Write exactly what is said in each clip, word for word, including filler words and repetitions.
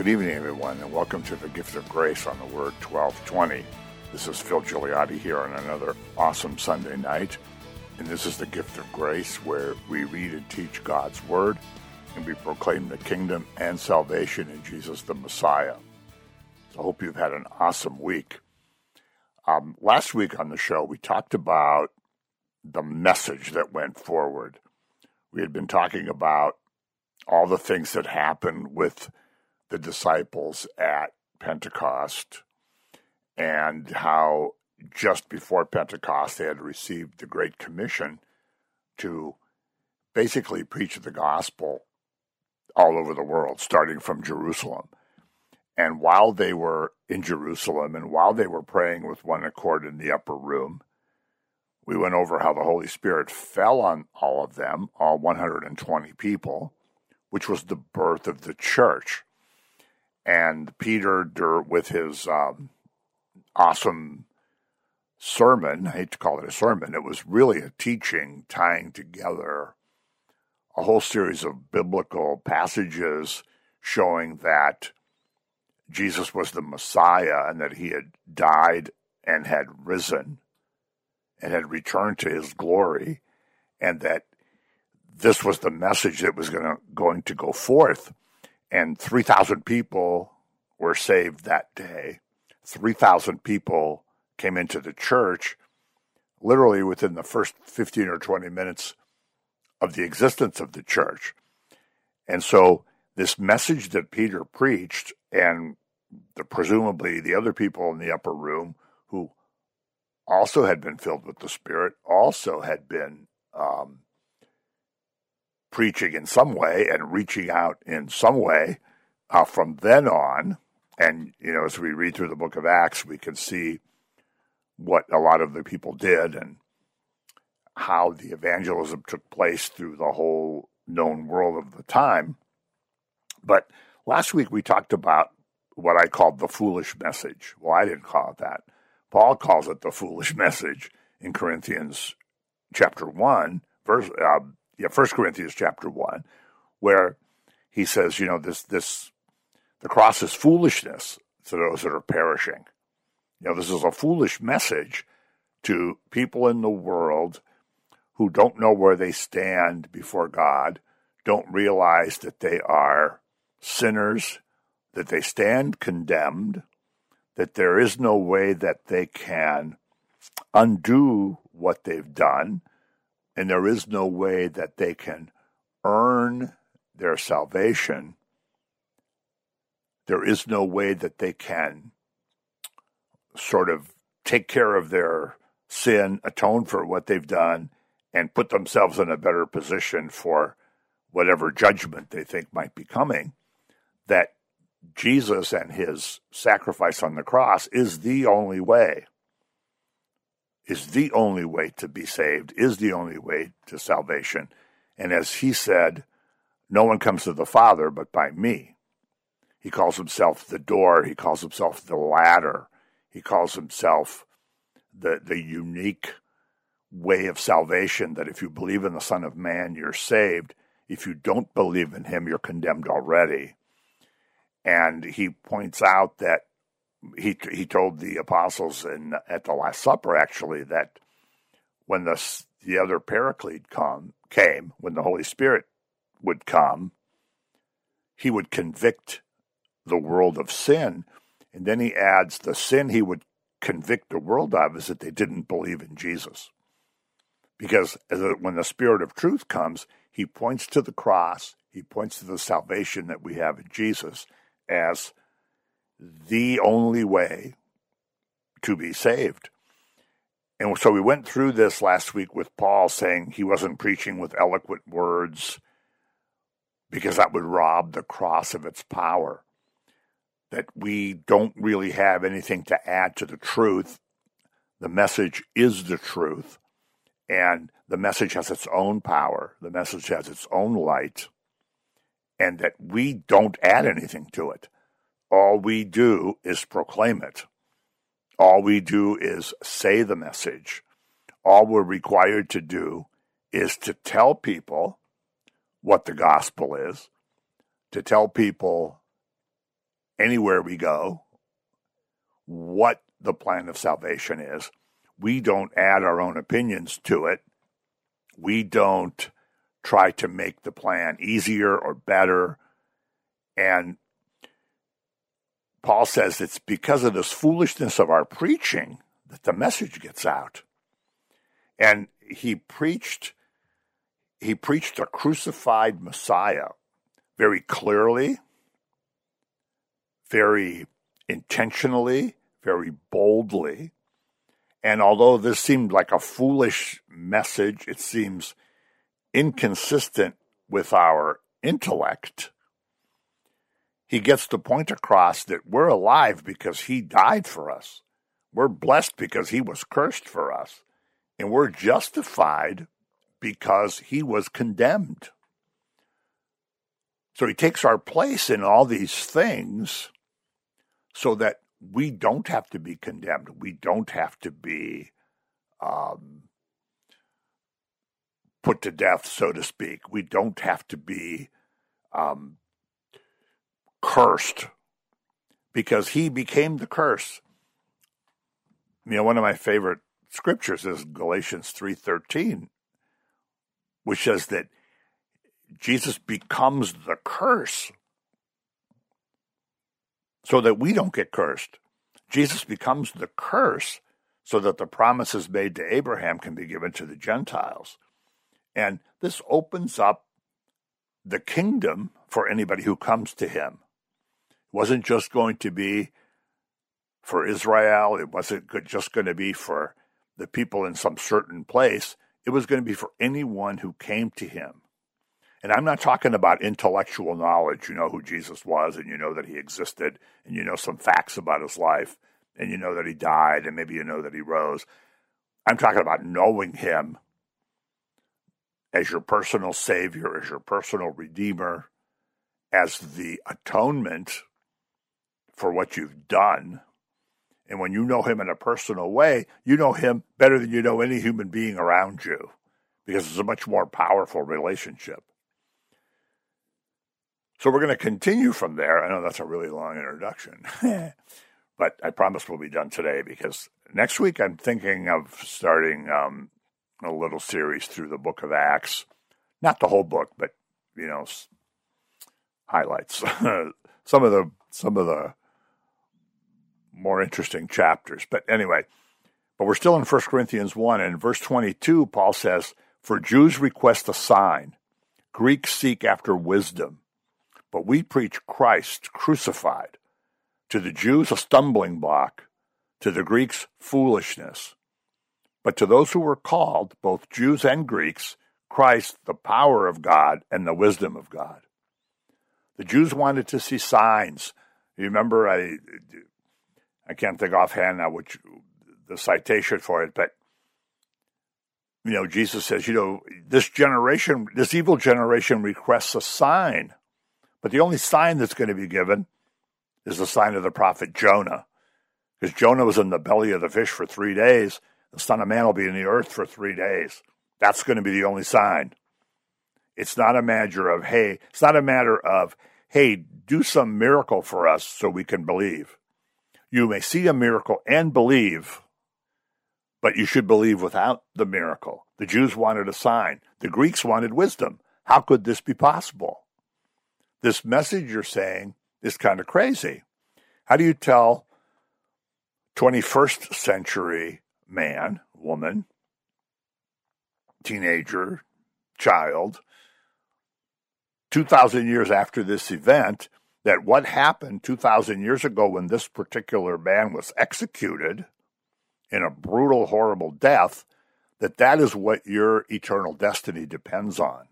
Good evening, everyone, and welcome to the Gift of Grace on the Word twelve twenty. This is Phil Gigliotti here on another awesome Sunday night, and this is the Gift of Grace where we read and teach God's Word, and we proclaim the kingdom and salvation in Jesus the Messiah. So I hope you've had an awesome week. Um, last week on the show, we talked about the message that went forward. We had been talking about all the things that happened with the disciples at Pentecost and how just before Pentecost they had received the Great Commission to basically preach the gospel all over the world, starting from Jerusalem. And while they were in Jerusalem and while they were praying with one accord in the upper room, we went over how the Holy Spirit fell on all of them, all one hundred twenty people, which was the birth of the church. And Peter, with his um, awesome sermon, I hate to call it a sermon, it was really a teaching tying together a whole series of biblical passages showing that Jesus was the Messiah and that he had died and had risen and had returned to his glory, and that this was the message that was going to, going to go forth. And three thousand people were saved that day. three thousand people came into the church literally within the first fifteen or twenty minutes of the existence of the church. And so this message that Peter preached, and the, presumably the other people in the upper room who also had been filled with the Spirit, also had been um, preaching in some way and reaching out in some way uh, from then on. And, you know, as we read through the book of Acts, we can see what a lot of the people did and how the evangelism took place through the whole known world of the time. But last week we talked about what I called the foolish message. Well, I didn't call it that. Paul calls it the foolish message in Corinthians chapter one, verse uh, yeah, First Corinthians chapter one, where he says, you know, this this the cross is foolishness to those that are perishing. You know, this is a foolish message to people in the world who don't know where they stand before God, don't realize that they are sinners, that they stand condemned, that there is no way that they can undo what they've done, and there is no way that they can earn their salvation. There is no way that they can sort of take care of their sin, atone for what they've done, and put themselves in a better position for whatever judgment they think might be coming. That Jesus and his sacrifice on the cross is the only way, is the only way to be saved, is the only way to salvation. And as he said, no one comes to the Father but by me. He calls himself the door. He calls himself the ladder. He calls himself the, the unique way of salvation, that if you believe in the Son of Man, you're saved. If you don't believe in him, you're condemned already. And he points out that he he told the apostles in, at the Last Supper, actually, that when the, the other Paraclete come, came, when the Holy Spirit would come, he would convict the world of sin. And then he adds the sin he would convict the world of is that they didn't believe in Jesus. Because as a, when the Spirit of truth comes, he points to the cross, he points to the salvation that we have in Jesus as the only way to be saved. And so we went through this last week with Paul saying he wasn't preaching with eloquent words because that would rob the cross of its power, that we don't really have anything to add to the truth. The message is the truth, and the message has its own power. The message has its own light, and that we don't add anything to it. All we do is proclaim it. All we do is say the message. All we're required to do is to tell people what the gospel is, to tell people anywhere we go what the plan of salvation is. We don't add our own opinions to it. We don't try to make the plan easier or better. And Paul says it's because of this foolishness of our preaching that the message gets out. And he preached, he preached a crucified Messiah very clearly, very intentionally, very boldly. And although this seemed like a foolish message, it seems inconsistent with our intellect. He gets the point across that we're alive because he died for us. We're blessed because he was cursed for us. And we're justified because he was condemned. So he takes our place in all these things so that we don't have to be condemned. We don't have to be um, put to death, so to speak. We don't have to be um, cursed because he became the curse. You know, one of my favorite scriptures is Galatians three thirteen, which says that Jesus becomes the curse so that we don't get cursed. Jesus becomes the curse so that the promises made to Abraham can be given to the Gentiles. And this opens up the kingdom for anybody who comes to him. It wasn't just going to be for Israel. It wasn't just going to be for the people in some certain place. It was going to be for anyone who came to him. And I'm not talking about intellectual knowledge. You know who Jesus was, and you know that he existed, and you know some facts about his life, and you know that he died, and maybe you know that he rose. I'm talking about knowing him as your personal Savior, as your personal Redeemer, as the atonement for what you've done. And when you know him in a personal way, you know him better than you know any human being around you, because it's a much more powerful relationship. So we're going to continue from there. I know that's a really long introduction, but I promise we'll be done today, because next week I'm thinking of starting um, a little series through the book of Acts. Not the whole book, but, you know, highlights. some of the some of the more interesting chapters. But anyway, but we're still in First Corinthians one, and in verse twenty-two, Paul says, "For Jews request a sign, Greeks seek after wisdom, but we preach Christ crucified. To the Jews a stumbling block, to the Greeks foolishness. But to those who were called, both Jews and Greeks, Christ, the power of God and the wisdom of God." The Jews wanted to see signs. You remember, I I can't think offhand now which the citation for it, but you know, Jesus says, you know, this generation, this evil generation requests a sign. But the only sign that's going to be given is the sign of the prophet Jonah. Because Jonah was in the belly of the fish for three days. The Son of Man will be in the earth for three days. That's going to be the only sign. It's not a matter of, hey, it's not a matter of, hey, do some miracle for us so we can believe. You may see a miracle and believe, but you should believe without the miracle. The Jews wanted a sign. The Greeks wanted wisdom. How could this be possible? This message you're saying is kind of crazy. How do you tell twenty-first century man, woman, teenager, child, two thousand years after this event, that what happened two thousand years ago when this particular man was executed in a brutal, horrible death, that that is what your eternal destiny depends on?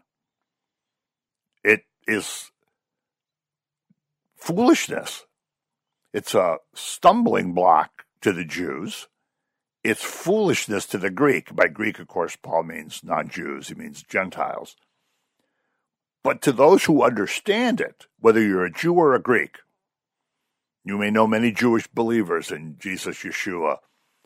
It is foolishness. It's a stumbling block to the Jews. It's foolishness to the Greek. By Greek, of course, Paul means non-Jews. He means Gentiles. But to those who understand it, whether you're a Jew or a Greek, you may know many Jewish believers in Jesus Yeshua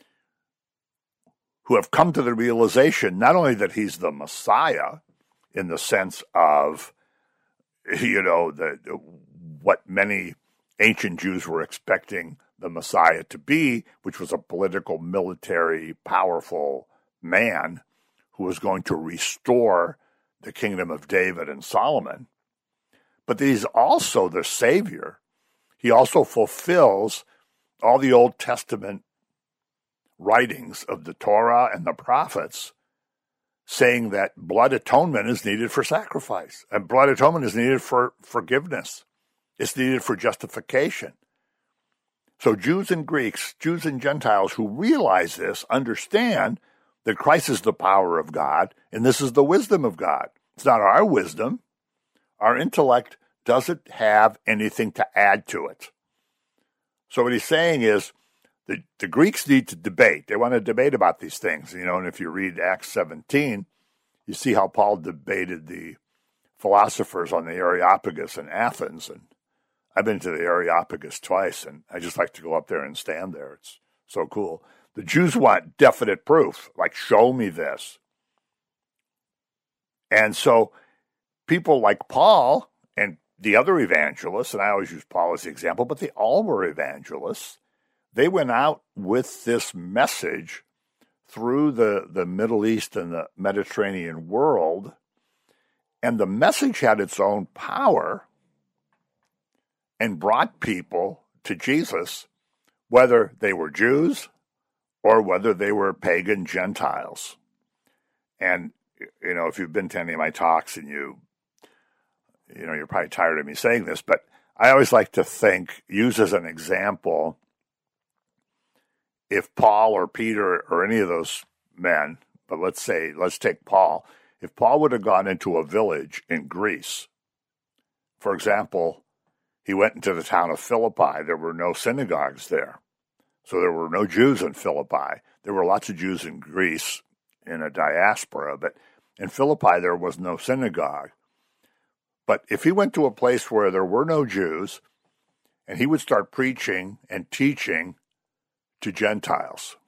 who have come to the realization not only that he's the Messiah in the sense of, you know, the what many ancient Jews were expecting the Messiah to be, which was a political, military, powerful man who was going to restore the kingdom of David and Solomon. But he's also the Savior. He also fulfills all the Old Testament writings of the Torah and the prophets, saying that blood atonement is needed for sacrifice, and blood atonement is needed for forgiveness. It's needed for justification. So Jews and Greeks, Jews and Gentiles who realize this, understand that Christ is the power of God, and this is the wisdom of God. It's not our wisdom. Our intellect doesn't have anything to add to it. So what he's saying is the, the Greeks need to debate. They want to debate about these things. You know, and if you read Acts seventeen, you see how Paul debated the philosophers on the Areopagus in Athens. And I've been to the Areopagus twice, and I just like to go up there and stand there. It's so cool. The Jews want definite proof, like, show me this. And so people like Paul and the other evangelists, and I always use Paul as the example, but they all were evangelists. They went out with this message through the, the Middle East and the Mediterranean world, and the message had its own power and brought people to Jesus, whether they were Jews or whether they were pagan Gentiles. And, you know, if you've been to any of my talks and you, you know, you're probably tired of me saying this, but I always like to think, use as an example, if Paul or Peter or any of those men, but let's say, let's take Paul, if Paul would have gone into a village in Greece, for example, he went into the town of Philippi, there were no synagogues there. So there were no Jews in Philippi. There were lots of Jews in Greece in a diaspora, but in Philippi there was no synagogue. But if he went to a place where there were no Jews, and he would start preaching and teaching to Gentiles.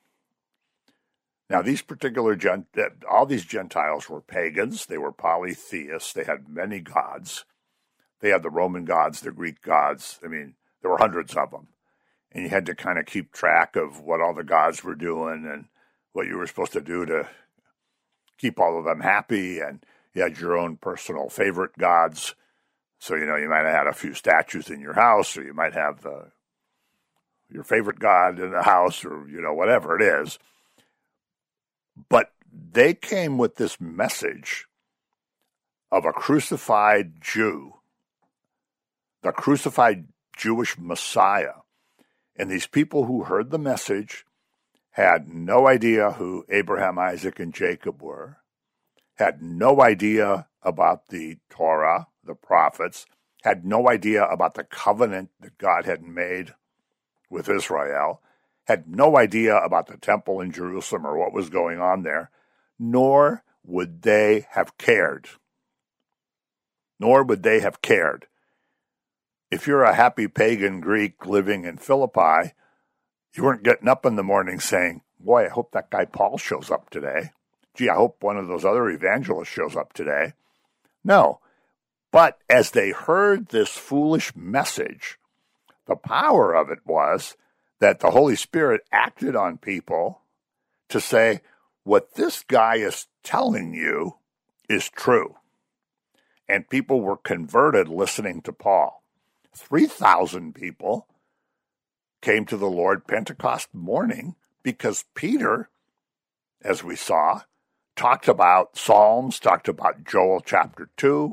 Now, these particular, Gent- all these Gentiles were pagans. They were polytheists. They had many gods. They had the Roman gods, the Greek gods. I mean, there were hundreds of them. And you had to kind of keep track of what all the gods were doing and what you were supposed to do to keep all of them happy. And you had your own personal favorite gods. So, you know, you might have had a few statues in your house, or you might have the your favorite god in the house, or, you know, whatever it is. But they came with this message of a crucified Jew, the crucified Jewish Messiah. And these people who heard the message had no idea who Abraham, Isaac, and Jacob were, had no idea about the Torah, the prophets, had no idea about the covenant that God had made with Israel, had no idea about the temple in Jerusalem or what was going on there, nor would they have cared. Nor would they have cared. If you're a happy pagan Greek living in Philippi, you weren't getting up in the morning saying, boy, I hope that guy Paul shows up today. Gee, I hope one of those other evangelists shows up today. No. But as they heard this foolish message, the power of it was that the Holy Spirit acted on people to say, what this guy is telling you is true. And people were converted listening to Paul. three thousand people came to the Lord Pentecost morning because Peter, as we saw, talked about Psalms, talked about Joel chapter two,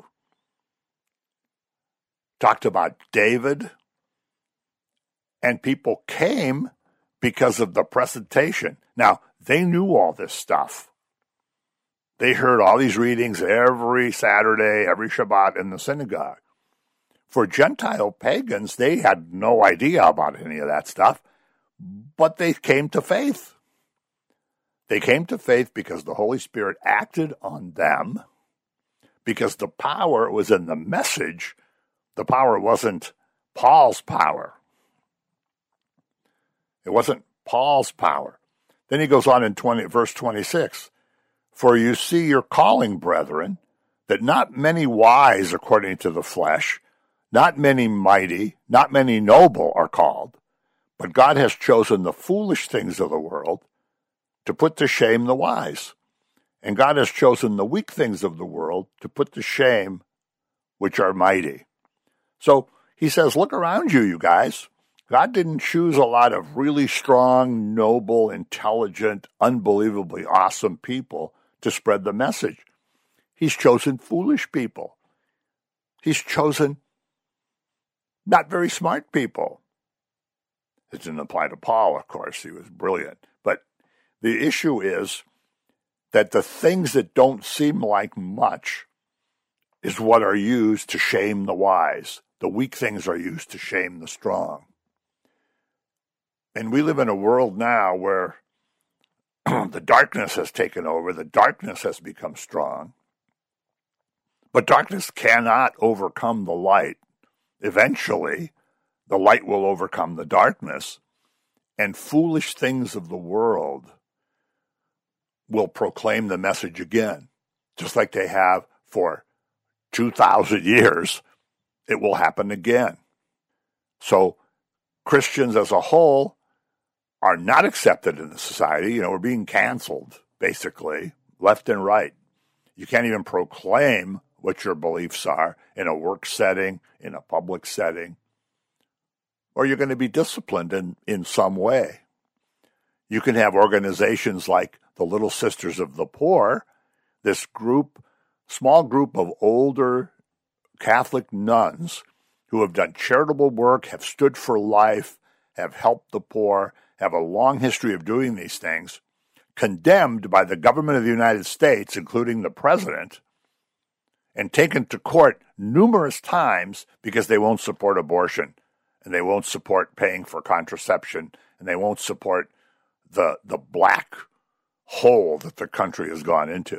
talked about David, and people came because of the presentation. Now, they knew all this stuff. They heard all these readings every Saturday, every Shabbat in the synagogue. For Gentile pagans, they had no idea about any of that stuff, but they came to faith. They came to faith because the Holy Spirit acted on them, because the power was in the message. The power wasn't Paul's power. It wasn't Paul's power. Then he goes on in twenty, verse twenty-six, for you see your calling, brethren, that not many wise according to the flesh, Not many mighty, not many noble are called, but God has chosen the foolish things of the world to put to shame the wise. And God has chosen the weak things of the world to put to shame which are mighty. So he says, look around you, you guys. God didn't choose a lot of really strong, noble, intelligent, unbelievably awesome people to spread the message. He's chosen foolish people. He's chosen not very smart people. It didn't apply to Paul, of course. He was brilliant. But the issue is that the things that don't seem like much is what are used to shame the wise. The weak things are used to shame the strong. And we live in a world now where the darkness has taken over. The darkness has become strong. But darkness cannot overcome the light. Eventually, the light will overcome the darkness, and foolish things of the world will proclaim the message again, just like they have for two thousand years. It will happen again. So Christians as a whole are not accepted in the society. You know, we're being canceled, basically, left and right. You can't even proclaim what your beliefs are in a work setting, in a public setting, or you're going to be disciplined in, in some way. You can have organizations like the Little Sisters of the Poor, this group, small group of older Catholic nuns who have done charitable work, have stood for life, have helped the poor, have a long history of doing these things, condemned by the government of the United States, including the president, and taken to court numerous times because they won't support abortion, and they won't support paying for contraception, and they won't support the the black hole that the country has gone into.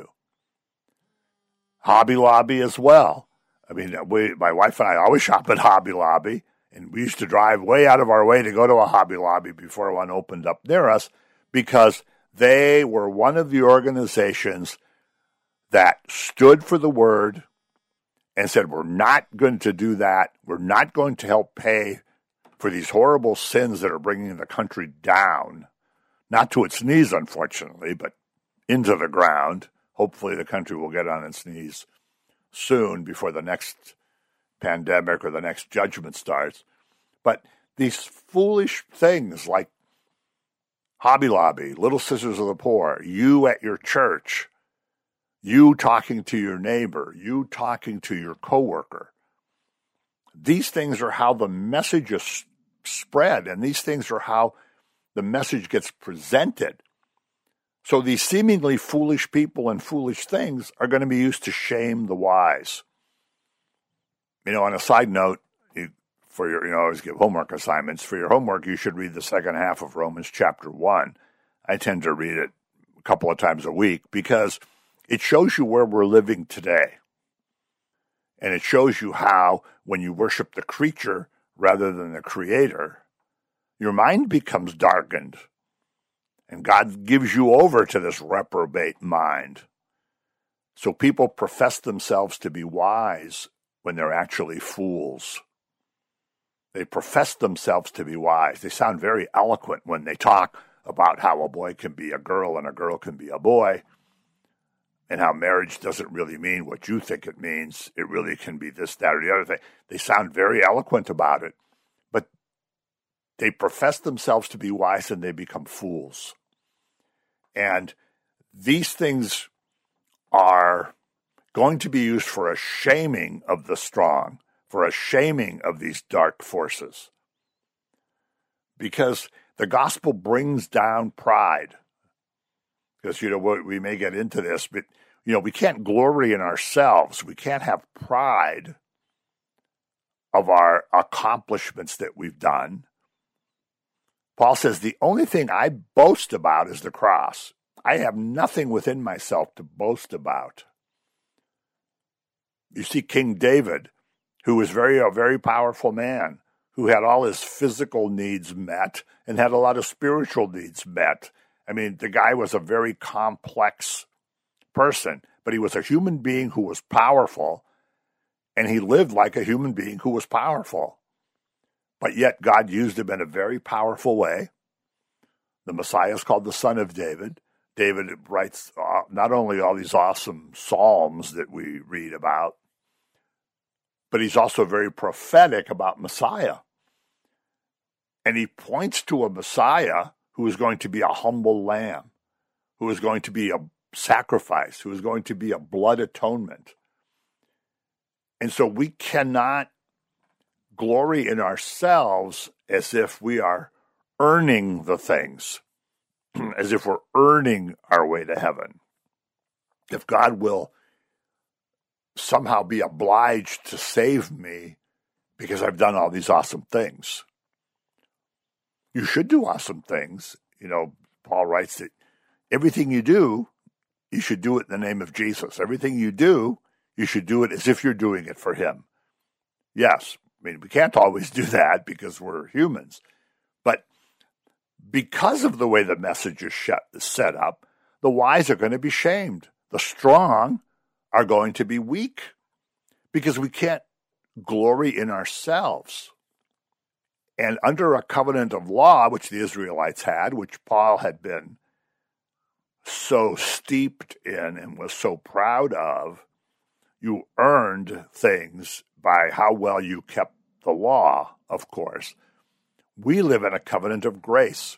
Hobby Lobby as well. I mean, we, my wife and I always shop at Hobby Lobby, and we used to drive way out of our way to go to a Hobby Lobby before one opened up near us because they were one of the organizations that stood for the word and said, we're not going to do that. We're not going to help pay for these horrible sins that are bringing the country down, not to its knees, unfortunately, but into the ground. Hopefully the country will get on its knees soon before the next pandemic or the next judgment starts. But these foolish things like Hobby Lobby, Little Sisters of the Poor, you at your church, you talking to your neighbor, you talking to your coworker, these things are how the message is spread, and these things are how the message gets presented. So these seemingly foolish people and foolish things are going to be used to shame the wise. You know, on a side note, you, for your, you know, I always give homework assignments. For your homework, you should read the second half of Romans chapter one. I tend to read it a couple of times a week because it shows you where we're living today. And it shows you how, when you worship the creature rather than the creator, your mind becomes darkened. And God gives you over to this reprobate mind. So people profess themselves to be wise when they're actually fools. They profess themselves to be wise. They sound very eloquent when they talk about how a boy can be a girl and a girl can be a boy, and how marriage doesn't really mean what you think it means. It really can be this, that, or the other thing. They sound very eloquent about it, but they profess themselves to be wise and they become fools. And these things are going to be used for a shaming of the strong, for a shaming of these dark forces. Because the gospel brings down pride. Because, you know, we may get into this, but, you know, we can't glory in ourselves. We can't have pride of our accomplishments that we've done. Paul says, the only thing I boast about is the cross. I have nothing within myself to boast about. You see King David, who was very a very powerful man, who had all his physical needs met and had a lot of spiritual needs met. I mean, the guy was a very complex person, but he was a human being who was powerful, and he lived like a human being who was powerful. But yet God used him in a very powerful way. The Messiah is called the Son of David. David writes uh, not only all these awesome psalms that we read about, but he's also very prophetic about Messiah. And he points to a Messiah who is going to be a humble lamb, who is going to be a sacrifice, who is going to be a blood atonement. And so we cannot glory in ourselves as if we are earning the things, as if we're earning our way to heaven. If God will somehow be obliged to save me because I've done all these awesome things. You should do awesome things. You know, Paul writes that everything you do, you should do it in the name of Jesus. Everything you do, you should do it as if you're doing it for him. Yes, I mean, we can't always do that because we're humans. But because of the way the message is set up, the wise are going to be shamed. The strong are going to be weak because we can't glory in ourselves. And under a covenant of law, which the Israelites had, which Paul had been so steeped in and was so proud of, you earned things by how well you kept the law, of course. We live in a covenant of grace.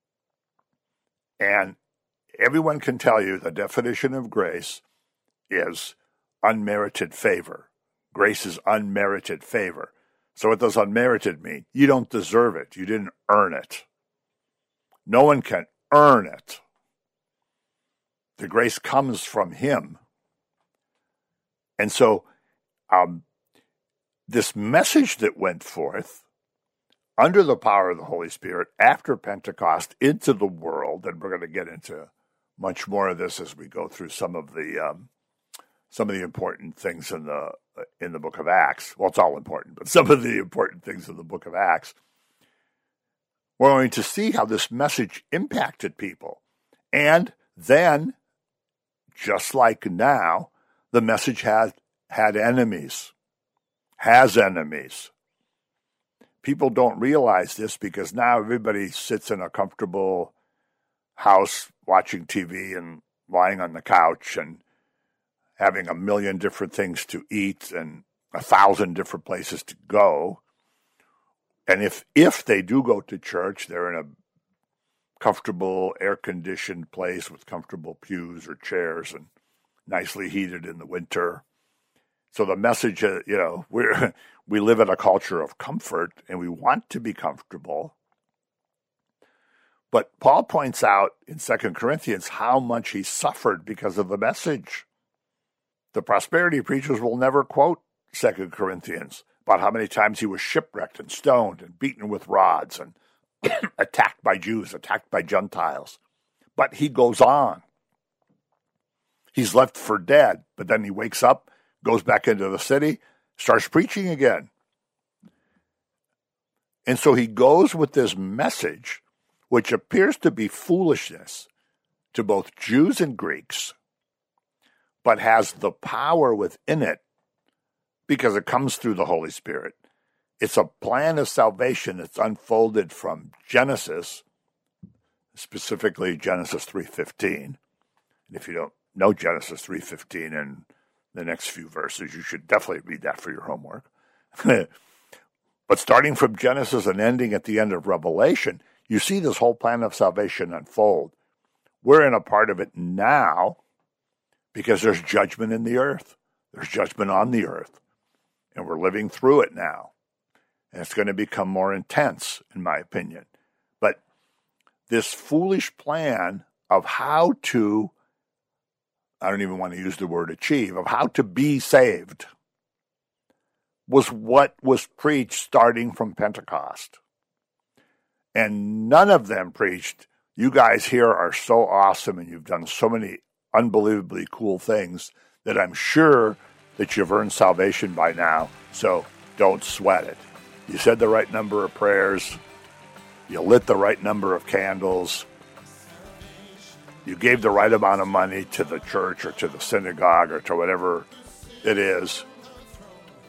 And everyone can tell you the definition of grace is unmerited favor. Grace is unmerited favor. So what does unmerited mean? You don't deserve it. You didn't earn it. No one can earn it. The grace comes from him. And so um, this message that went forth under the power of the Holy Spirit after Pentecost into the world, and we're going to get into much more of this as we go through some of the um, some of the important things in the in the book of Acts. Well, it's all important, but some of the important things in the book of Acts. We're going to see how this message impacted people. And then, just like now, the message has had enemies, has enemies. People don't realize this because now everybody sits in a comfortable house watching T V and lying on the couch and having a million different things to eat and a thousand different places to go. And if if they do go to church, they're in a comfortable, air-conditioned place with comfortable pews or chairs and nicely heated in the winter. So the message, uh, you know, we're, we live in a culture of comfort and we want to be comfortable. But Paul points out in Second Corinthians how much he suffered because of the message. The prosperity preachers will never quote Second Corinthians about how many times he was shipwrecked and stoned and beaten with rods and attacked by Jews, attacked by Gentiles. But he goes on. He's left for dead, but then he wakes up, goes back into the city, starts preaching again. And so he goes with this message, which appears to be foolishness to both Jews and Greeks, but has the power within it because it comes through the Holy Spirit. It's a plan of salvation that's unfolded from Genesis, specifically Genesis three fifteen. And if you don't know Genesis three fifteen and the next few verses, you should definitely read that for your homework. But starting from Genesis and ending at the end of Revelation, you see this whole plan of salvation unfold. We're in a part of it now because there's judgment in the earth. There's judgment on the earth. And we're living through it now. And it's going to become more intense, in my opinion. But this foolish plan of how to, I don't even want to use the word achieve, of how to be saved was what was preached starting from Pentecost. And none of them preached, you guys here are so awesome and you've done so many unbelievably cool things that I'm sure that you've earned salvation by now, so don't sweat it. You said the right number of prayers. You lit the right number of candles. You gave the right amount of money to the church or to the synagogue or to whatever it is.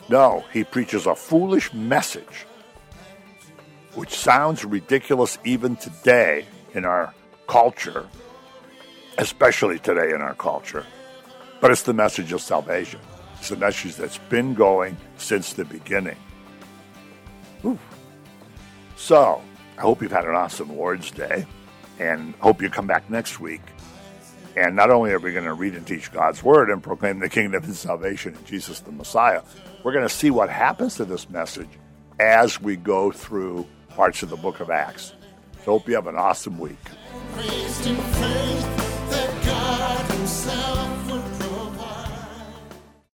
No, he preaches a foolish message, which sounds ridiculous even today in our culture, especially today in our culture. But it's the message of salvation. It's the message that's been going since the beginning. Whew. So, I hope you've had an awesome Lord's Day, and hope you come back next week. And not only are we going to read and teach God's Word and proclaim the kingdom and salvation in Jesus the Messiah, we're going to see what happens to this message as we go through parts of the book of Acts. So hope you have an awesome week.